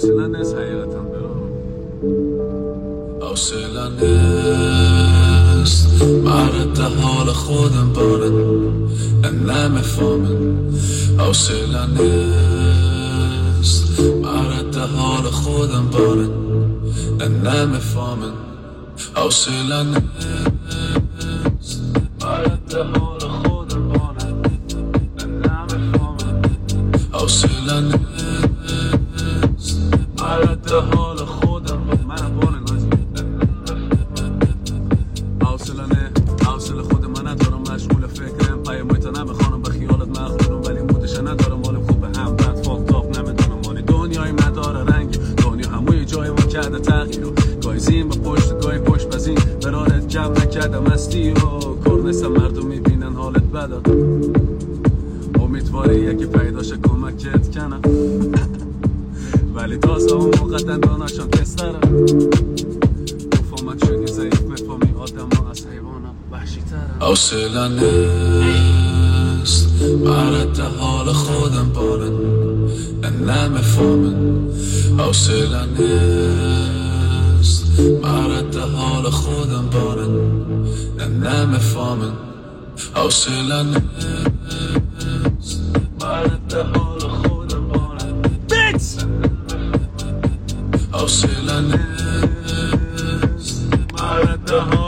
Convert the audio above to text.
حوصله نیست حقیقتا برام، حوصله نیست مرد حال خودم بارن نمیفهمن، حوصله نیست مرد حال خودم بارن نمیفهمن، حوصله نیست مرد حال خودم بارن نمیفهمن، حوصله نیست مرد حال خودم منم بارن حوصله خود من ندارم، مشغول فکرم پیامت نمیخوانم، به خیالت مغرورم ولی مودش ندارم، حالم خوب به هم بد فاکتاف نمیدونم، مالی دنیای مدار رنگی، دنیا هموی جای ما کرده تغییر، گاهی زین به پشت گاهی پشت بزین، برارت جمع نکردم استی و کار نیستم، مردم میبینن حالت بده، امیدواری یکی پیداشه کمکت کنم ولی تازه اون موقع دنداناشم کسترم، مفهمت شدی ضعیف بفهمی آدم ها از حیوانم وحشی ترم، حوصله نیست مرد حال خودم بارن نمیفهمن، حوصله نیست مرد حال خودم بارن نمیفهمن، حوصله نیست مرد حال خودم بارن حوصله نیست مرد حال